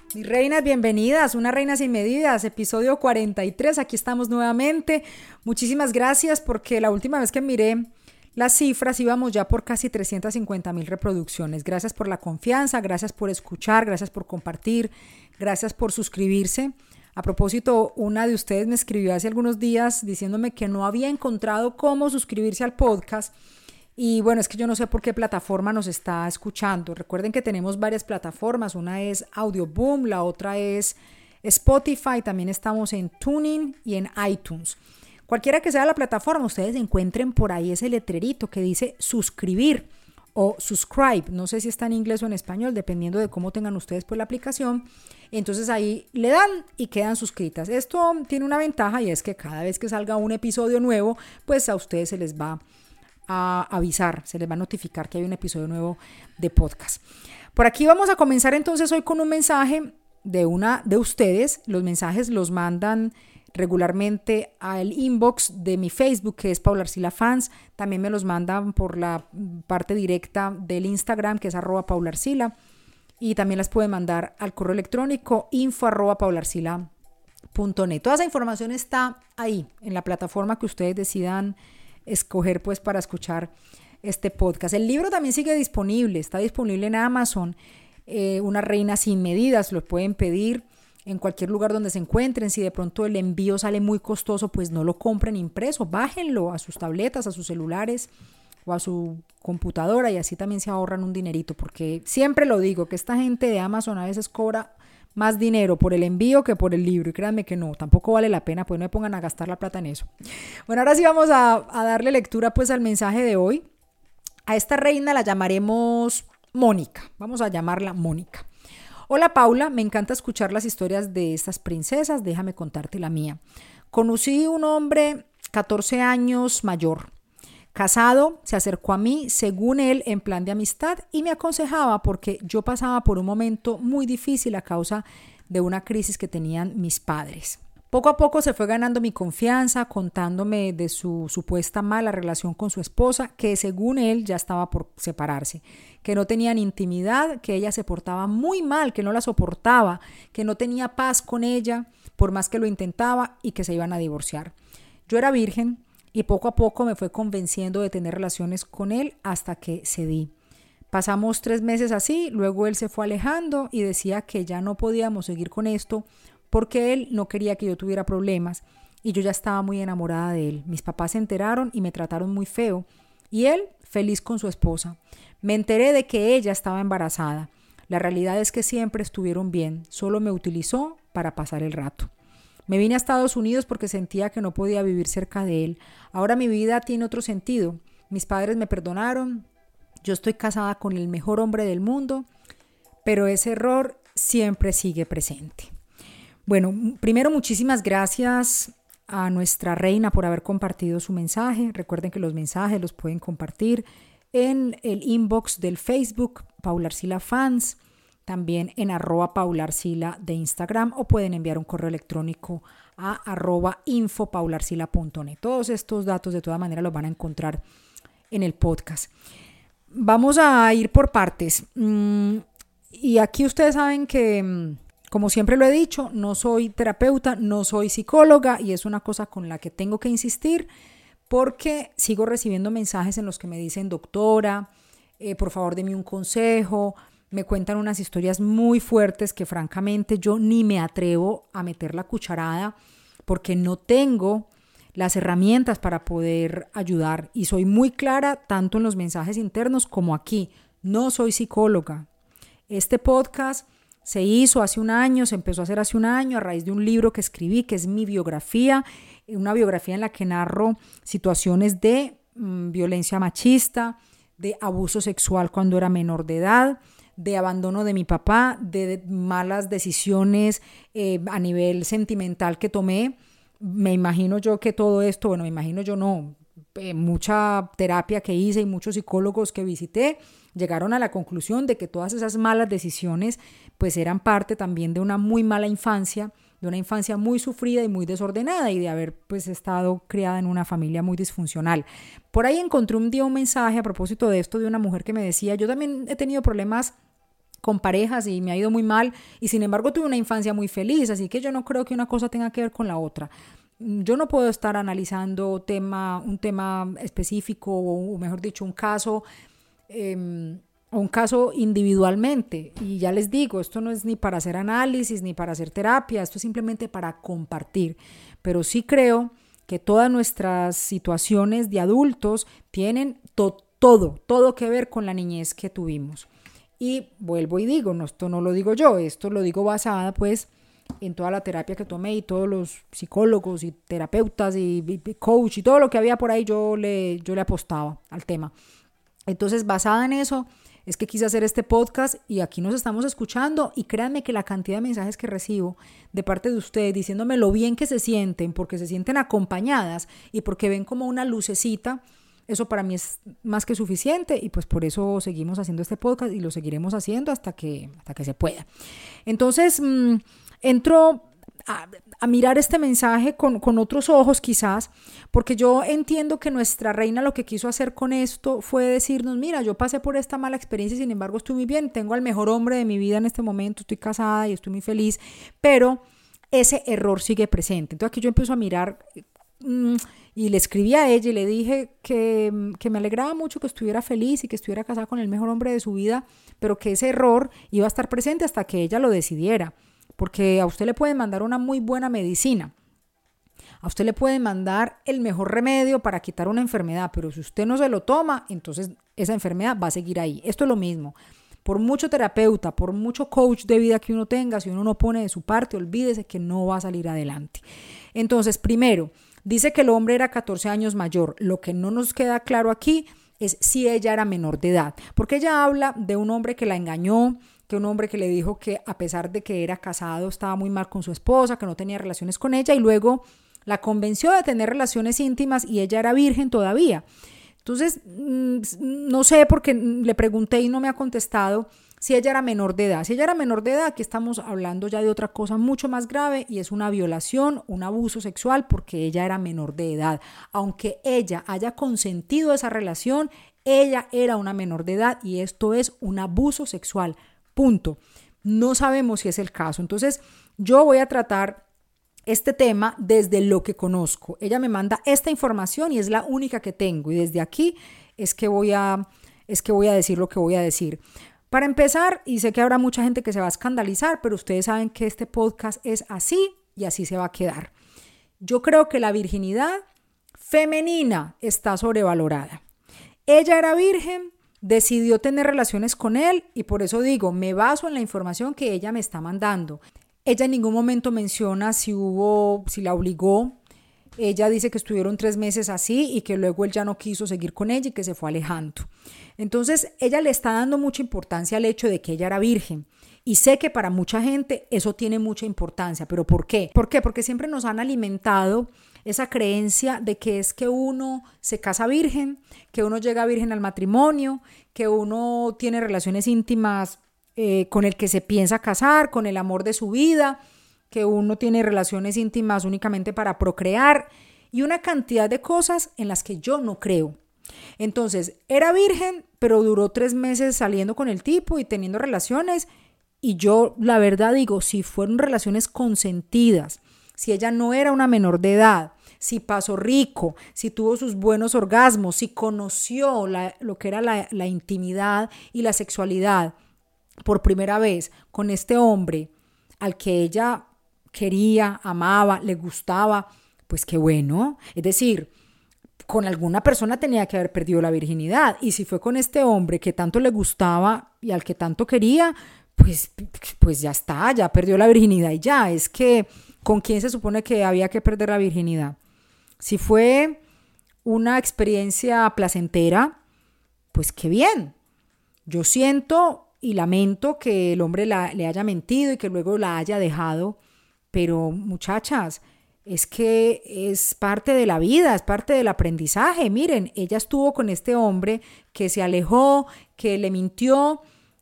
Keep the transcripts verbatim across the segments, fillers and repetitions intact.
Mis reinas, bienvenidas, Una Reina Sin Medidas, episodio cuarenta y tres, aquí estamos nuevamente. Muchísimas gracias porque la última vez que miré las cifras íbamos ya por casi trescientas cincuenta mil reproducciones. Gracias por la confianza, gracias por escuchar, gracias por compartir, gracias por suscribirse. A propósito, una de ustedes me escribió hace algunos días diciéndome que no había encontrado cómo suscribirse al podcast. Y bueno, es que yo no sé por qué plataforma nos está escuchando. Recuerden que tenemos varias plataformas. Una es Audioboom, la otra es Spotify. También estamos en TuneIn y en iTunes. Cualquiera que sea la plataforma, ustedes encuentren por ahí ese letrerito que dice suscribir o subscribe. No sé si está en inglés o en español, dependiendo de cómo tengan ustedes pues la aplicación. Entonces ahí le dan y quedan suscritas. Esto tiene una ventaja y es que cada vez que salga un episodio nuevo, pues a ustedes se les va a avisar, se les va a notificar que hay un episodio nuevo de podcast. Por aquí vamos a comenzar entonces hoy con un mensaje de una de ustedes. Los mensajes los mandan regularmente al inbox de mi Facebook, que es Paula Arcila Fans. También me los mandan por la parte directa del Instagram, que es arroba Paula Arcila. Y también las pueden mandar al correo electrónico info arroba paularcila punto net. Toda esa información está ahí, en la plataforma que ustedes decidan escoger pues para escuchar este podcast. El libro también sigue disponible, está disponible en Amazon, eh, Una Reina Sin Medidas, lo pueden pedir en cualquier lugar donde se encuentren. Si de pronto el envío sale muy costoso, pues no lo compren impreso, bájenlo a sus tabletas, a sus celulares o a su computadora y así también se ahorran un dinerito, porque siempre lo digo, que esta gente de Amazon a veces cobra más dinero por el envío que por el libro, y créanme que no, tampoco vale la pena, pues no me pongan a gastar la plata en eso. Bueno, ahora sí vamos a, a darle lectura pues al mensaje de hoy. A esta reina la llamaremos Mónica, vamos a llamarla Mónica. Hola Paula, me encanta escuchar las historias de estas princesas, déjame contarte la mía. Conocí un hombre catorce años mayor, casado, se acercó a mí, según él, en plan de amistad y me aconsejaba porque yo pasaba por un momento muy difícil a causa de una crisis que tenían mis padres. Poco a poco se fue ganando mi confianza, contándome de su supuesta mala relación con su esposa, que según él ya estaba por separarse, que no tenían intimidad, que ella se portaba muy mal, que no la soportaba, que no tenía paz con ella, por más que lo intentaba, y que se iban a divorciar. Yo era virgen, y poco a poco me fue convenciendo de tener relaciones con él hasta que cedí. Pasamos tres meses así, luego él se fue alejando y decía que ya no podíamos seguir con esto porque él no quería que yo tuviera problemas y yo ya estaba muy enamorada de él. Mis papás se enteraron y me trataron muy feo y él feliz con su esposa. Me enteré de que ella estaba embarazada. La realidad es que siempre estuvieron bien, solo me utilizó para pasar el rato. Me vine a Estados Unidos porque sentía que no podía vivir cerca de él. Ahora mi vida tiene otro sentido. Mis padres me perdonaron. Yo estoy casada con el mejor hombre del mundo, pero ese error siempre sigue presente. Bueno, primero muchísimas gracias a nuestra reina por haber compartido su mensaje. Recuerden que los mensajes los pueden compartir en el inbox del Facebook, Paula Arcila Fans, también en arroba Paula Arcila de Instagram, o pueden enviar un correo electrónico a arroba info paularcila punto net. Todos estos datos de todas maneras los van a encontrar en el podcast. Vamos a ir por partes. Y aquí ustedes saben que, como siempre lo he dicho, no soy terapeuta, no soy psicóloga, y es una cosa con la que tengo que insistir porque sigo recibiendo mensajes en los que me dicen: doctora, eh, por favor deme un consejo. Me cuentan unas historias muy fuertes que francamente yo ni me atrevo a meter la cucharada porque no tengo las herramientas para poder ayudar, y soy muy clara tanto en los mensajes internos como aquí. No soy psicóloga. Este podcast se hizo hace un año, se empezó a hacer hace un año a raíz de un libro que escribí, que es mi biografía, una biografía en la que narro situaciones de mmm, violencia machista, de abuso sexual cuando era menor de edad, de abandono de mi papá, de malas decisiones eh, a nivel sentimental que tomé. Me imagino yo que todo esto, bueno, me imagino yo no, eh, mucha terapia que hice y muchos psicólogos que visité llegaron a la conclusión de que todas esas malas decisiones pues eran parte también de una muy mala infancia, de una infancia muy sufrida y muy desordenada, y de haber pues estado criada en una familia muy disfuncional. Por ahí encontré un día un mensaje a propósito de esto de una mujer que me decía: yo también he tenido problemas con parejas y me ha ido muy mal y sin embargo tuve una infancia muy feliz, así que yo no creo que una cosa tenga que ver con la otra. Yo no puedo estar analizando tema, un tema específico o mejor dicho un caso eh, un caso individualmente, y ya les digo, esto no es ni para hacer análisis ni para hacer terapia, esto es simplemente para compartir, pero sí creo que todas nuestras situaciones de adultos tienen to- todo, todo que ver con la niñez que tuvimos. Y vuelvo y digo, no, esto no lo digo yo, esto lo digo basada pues en toda la terapia que tomé y todos los psicólogos y terapeutas y, y coach y todo lo que había por ahí, yo le, yo le apostaba al tema. Entonces, basada en eso, es que quise hacer este podcast y aquí nos estamos escuchando y créanme que la cantidad de mensajes que recibo de parte de ustedes diciéndome lo bien que se sienten, porque se sienten acompañadas y porque ven como una lucecita, eso para mí es más que suficiente y pues por eso seguimos haciendo este podcast y lo seguiremos haciendo hasta que, hasta que se pueda. Entonces, mmm, entro a, a mirar este mensaje con, con otros ojos quizás, porque yo entiendo que nuestra reina lo que quiso hacer con esto fue decirnos, mira, yo pasé por esta mala experiencia y sin embargo estoy muy bien, tengo al mejor hombre de mi vida en este momento, estoy casada y estoy muy feliz, pero ese error sigue presente. Entonces aquí yo empiezo a mirar mmm, y le escribí a ella y le dije que, que me alegraba mucho que estuviera feliz y que estuviera casada con el mejor hombre de su vida, pero que ese error iba a estar presente hasta que ella lo decidiera. Porque a usted le pueden mandar una muy buena medicina, a usted le pueden mandar el mejor remedio para quitar una enfermedad, pero si usted no se lo toma, entonces esa enfermedad va a seguir ahí. Esto es lo mismo. Por mucho terapeuta, por mucho coach de vida que uno tenga, si uno no pone de su parte, olvídese que no va a salir adelante. Entonces, primero, dice que el hombre era catorce años mayor. Lo que no nos queda claro aquí es si ella era menor de edad, porque ella habla de un hombre que la engañó, que un hombre que le dijo que a pesar de que era casado estaba muy mal con su esposa, que no tenía relaciones con ella y luego la convenció de tener relaciones íntimas y ella era virgen todavía. Entonces, no sé porque le pregunté y no me ha contestado si ella era menor de edad. Si ella era menor de edad, aquí estamos hablando ya de otra cosa mucho más grave y es una violación, un abuso sexual porque ella era menor de edad. Aunque ella haya consentido esa relación, ella era una menor de edad y esto es un abuso sexual. Punto. No sabemos si es el caso. Entonces, yo voy a tratar este tema desde lo que conozco. Ella me manda esta información y es la única que tengo. Y desde aquí es que voy a, es que voy a decir lo que voy a decir. Para empezar, y sé que habrá mucha gente que se va a escandalizar, pero ustedes saben que este podcast es así y así se va a quedar. Yo creo que la virginidad femenina está sobrevalorada. Ella era virgen, decidió tener relaciones con él y por eso digo, me baso en la información que ella me está mandando. Ella en ningún momento menciona si hubo, si la obligó. Ella dice que estuvieron tres meses así y que luego él ya no quiso seguir con ella y que se fue alejando. Entonces, ella le está dando mucha importancia al hecho de que ella era virgen. Y sé que para mucha gente eso tiene mucha importancia. ¿Pero por qué? ¿Por qué? Porque siempre nos han alimentado esa creencia de que es que uno se casa virgen, que uno llega virgen al matrimonio, que uno tiene relaciones íntimas eh, con el que se piensa casar, con el amor de su vida, que uno tiene relaciones íntimas únicamente para procrear y una cantidad de cosas en las que yo no creo. Entonces, era virgen, pero duró tres meses saliendo con el tipo y teniendo relaciones y yo la verdad digo, si fueron relaciones consentidas, si ella no era una menor de edad, si pasó rico, si tuvo sus buenos orgasmos, si conoció la, lo que era la, la intimidad y la sexualidad por primera vez con este hombre al que ella quería, amaba, le gustaba, pues qué bueno. Es decir, con alguna persona tenía que haber perdido la virginidad y si fue con este hombre que tanto le gustaba y al que tanto quería, pues, pues ya está, ya perdió la virginidad y ya. Es que, ¿con quién se supone que había que perder la virginidad? Si fue una experiencia placentera, pues qué bien. Yo siento y lamento que el hombre la, le haya mentido y que luego la haya dejado, pero muchachas, es que es parte de la vida, es parte del aprendizaje. Miren, ella estuvo con este hombre que se alejó, que le mintió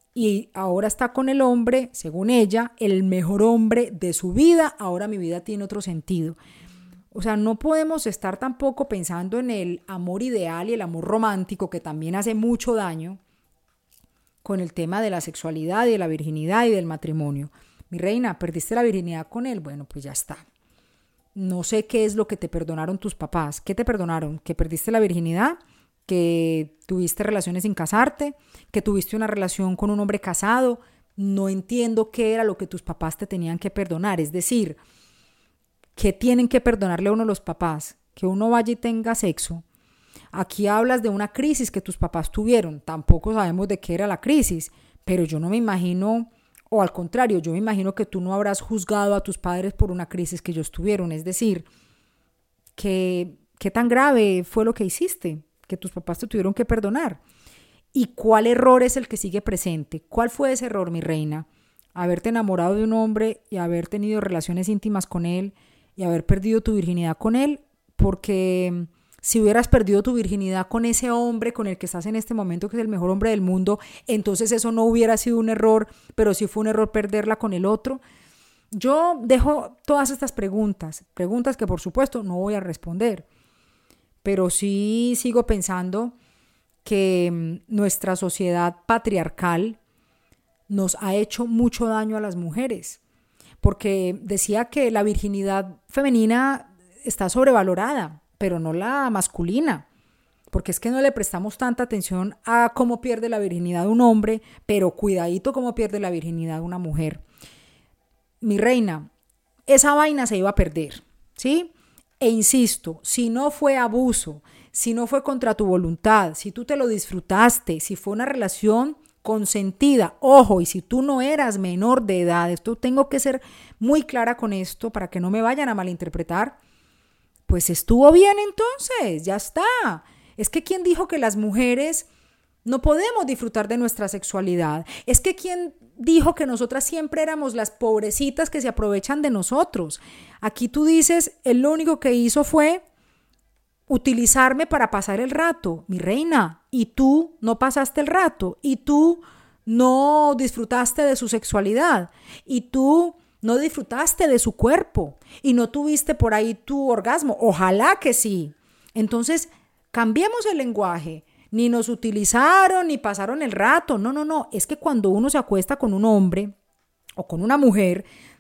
y ahora está con el hombre, según ella, el mejor hombre de su vida. Ahora mi vida tiene otro sentido. O sea, no podemos estar tampoco pensando en el amor ideal y el amor romántico, que también hace mucho daño, con el tema de la sexualidad y de la virginidad y del matrimonio. Mi reina, ¿perdiste la virginidad con él? Bueno, pues ya está. No sé qué es lo que te perdonaron tus papás. ¿Qué te perdonaron? ¿Que perdiste la virginidad? ¿Que tuviste relaciones sin casarte? ¿Que tuviste una relación con un hombre casado? No entiendo qué era lo que tus papás te tenían que perdonar. Es decir, ¿qué tienen que perdonarle a uno los papás? Que uno vaya y tenga sexo. Aquí hablas de una crisis que tus papás tuvieron. Tampoco sabemos de qué era la crisis, pero yo no me imagino, o al contrario, yo me imagino que tú no habrás juzgado a tus padres por una crisis que ellos tuvieron. Es decir, que, ¿qué tan grave fue lo que hiciste? Que tus papás te tuvieron que perdonar. ¿Y cuál error es el que sigue presente? ¿Cuál fue ese error, mi reina? Haberte enamorado de un hombre y haber tenido relaciones íntimas con él y haber perdido tu virginidad con él, porque si hubieras perdido tu virginidad con ese hombre con el que estás en este momento, que es el mejor hombre del mundo, entonces eso no hubiera sido un error, pero sí fue un error perderla con el otro. Yo dejo todas estas preguntas, preguntas que por supuesto no voy a responder, pero sí sigo pensando que nuestra sociedad patriarcal nos ha hecho mucho daño a las mujeres, porque decía que la virginidad femenina está sobrevalorada, pero no la masculina, porque es que no le prestamos tanta atención a cómo pierde la virginidad un hombre, pero cuidadito cómo pierde la virginidad una mujer. Mi reina, esa vaina se iba a perder, ¿sí? E insisto, si no fue abuso, si no fue contra tu voluntad, si tú te lo disfrutaste, si fue una relación consentida, ojo, y si tú no eras menor de edad, esto tengo que ser muy clara con esto para que no me vayan a malinterpretar, pues estuvo bien entonces, ya está. Es que ¿quién dijo que las mujeres no podemos disfrutar de nuestra sexualidad? Es que ¿quién dijo que nosotras siempre éramos las pobrecitas que se aprovechan de nosotros? Aquí tú dices, él lo único que hizo fue utilizarme para pasar el rato, mi reina, y tú no pasaste el rato, y tú no disfrutaste de su sexualidad, y tú no disfrutaste de su cuerpo, y no tuviste por ahí tu orgasmo. Ojalá que sí. Entonces, cambiemos el lenguaje. Ni nos utilizaron, ni pasaron el rato. No, no, no. Es que cuando uno se acuesta con un hombre o con una mujer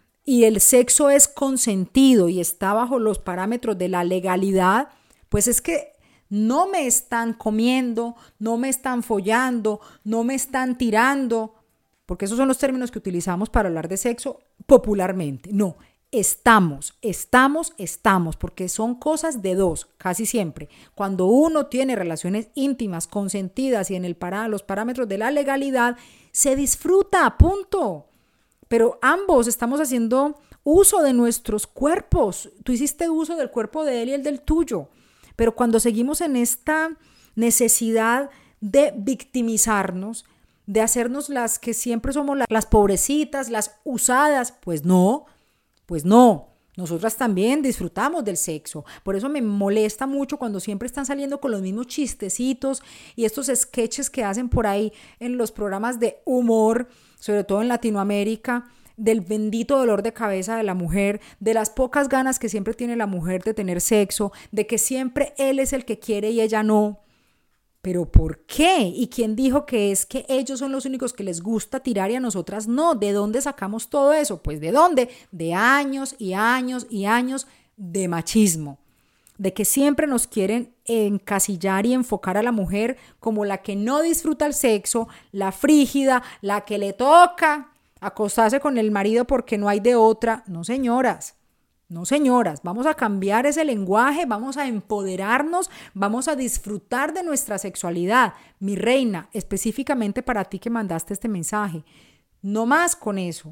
y el sexo es consentido y está bajo los parámetros de la legalidad, pues es que no me están comiendo, no me están follando, no me están tirando, porque esos son los términos que utilizamos para hablar de sexo popularmente. No, estamos, estamos, estamos, porque son cosas de dos, casi siempre. Cuando uno tiene relaciones íntimas, consentidas y en el para, los parámetros de la legalidad, se disfruta, punto. Pero ambos estamos haciendo uso de nuestros cuerpos. Tú hiciste uso del cuerpo de él y el del tuyo. Pero cuando seguimos en esta necesidad de victimizarnos, de hacernos las que siempre somos las, las pobrecitas, las usadas, pues no, pues no. Nosotras también disfrutamos del sexo. Por eso me molesta mucho cuando siempre están saliendo con los mismos chistecitos y estos sketches que hacen por ahí en los programas de humor, sobre todo en Latinoamérica, del bendito dolor de cabeza de la mujer, de las pocas ganas que siempre tiene la mujer de tener sexo, de que siempre él es el que quiere y ella no. ¿Pero por qué? ¿Y quién dijo que es que ellos son los únicos que les gusta tirar y a nosotras no? ¿De dónde sacamos todo eso? Pues ¿de dónde? De años y años y años de machismo. De que siempre nos quieren encasillar y enfocar a la mujer como la que no disfruta el sexo, la frígida, la que le toca acostarse con el marido porque no hay de otra. No, señoras. No, señoras, vamos a cambiar ese lenguaje, vamos a empoderarnos, vamos a disfrutar de nuestra sexualidad. Mi reina, específicamente para ti que mandaste este mensaje, no más con eso.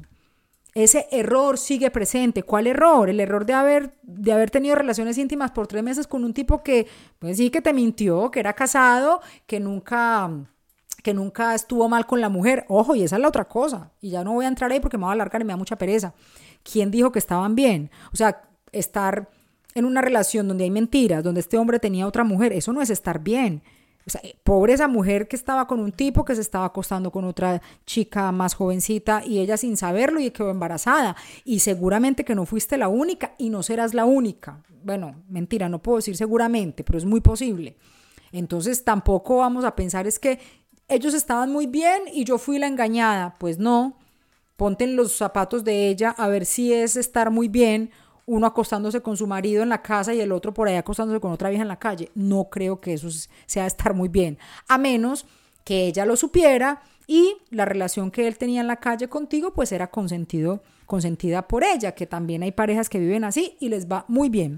Ese error sigue presente. ¿Cuál error? El error de haber, de haber tenido relaciones íntimas por tres meses con un tipo que, pues sí, que te mintió, que era casado, que nunca, que nunca estuvo mal con la mujer. Ojo, y esa es la otra cosa. Y ya no voy a entrar ahí porque me voy a alargar y me da mucha pereza. ¿Quién dijo que estaban bien? O sea, estar en una relación donde hay mentiras, donde este hombre tenía otra mujer, eso no es estar bien. O sea, pobre esa mujer que estaba con un tipo que se estaba acostando con otra chica más jovencita y ella sin saberlo y quedó embarazada. Y seguramente que no fuiste la única y no serás la única. Bueno, mentira, no puedo decir seguramente, pero es muy posible. Entonces tampoco vamos a pensar es que ellos estaban muy bien y yo fui la engañada. Pues no, ponte en los zapatos de ella a ver si es estar muy bien uno acostándose con su marido en la casa y el otro por ahí acostándose con otra vieja en la calle. No creo que eso sea estar muy bien, a menos que ella lo supiera y la relación que él tenía en la calle contigo pues era consentido, consentida por ella, que también hay parejas que viven así y les va muy bien.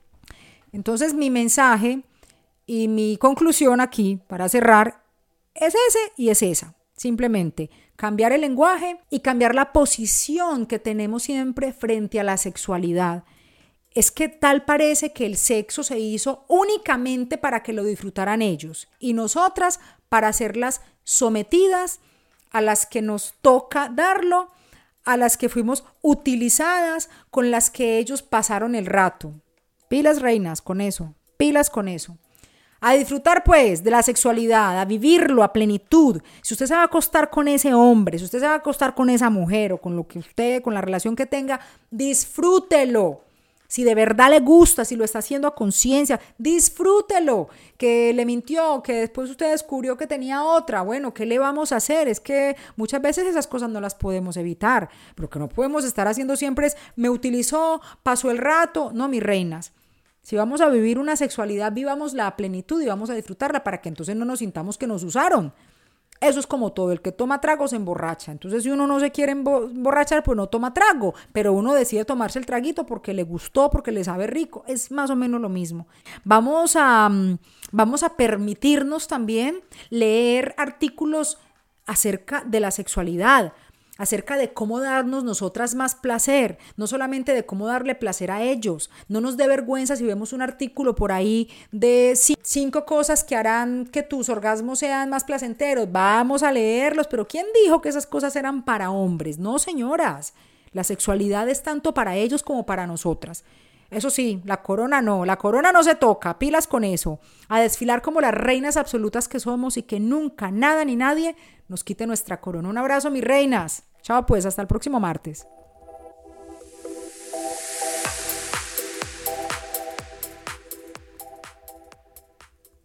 Entonces mi mensaje y mi conclusión aquí para cerrar es ese y es esa. Simplemente cambiar el lenguaje y cambiar la posición que tenemos siempre frente a la sexualidad. Es que tal parece que el sexo se hizo únicamente para que lo disfrutaran ellos y nosotras para hacerlas sometidas, a las que nos toca darlo, a las que fuimos utilizadas, con las que ellos pasaron el rato. Pilas, reinas, con eso, pilas con eso. A disfrutar pues de la sexualidad, a vivirlo a plenitud. Si usted se va a acostar con ese hombre, si usted se va a acostar con esa mujer o con lo que usted, con la relación que tenga, disfrútelo. Si de verdad le gusta, si lo está haciendo a conciencia, disfrútelo. Que le mintió, que después usted descubrió que tenía otra. Bueno, ¿qué le vamos a hacer? Es que muchas veces esas cosas no las podemos evitar. Pero que no podemos estar haciendo siempre es, me utilizó, pasó el rato. No, mis reinas. Si vamos a vivir una sexualidad, vivámosla a plenitud y vamos a disfrutarla para que entonces no nos sintamos que nos usaron. Eso es como todo, el que toma trago se emborracha. Entonces si uno no se quiere emborrachar, pues no toma trago, pero uno decide tomarse el traguito porque le gustó, porque le sabe rico. Es más o menos lo mismo. Vamos a, vamos a permitirnos también leer artículos acerca de la sexualidad, acerca de cómo darnos nosotras más placer, no solamente de cómo darle placer a ellos. No nos dé vergüenza si vemos un artículo por ahí de cinco cosas que harán que tus orgasmos sean más placenteros. Vamos a leerlos, pero ¿quién dijo que esas cosas eran para hombres? No, señoras, la sexualidad es tanto para ellos como para nosotras. Eso sí, la corona no, la corona no se toca, pilas con eso, a desfilar como las reinas absolutas que somos y que nunca, nada ni nadie nos quite nuestra corona. Un abrazo, mis reinas. Chao pues, hasta el próximo martes.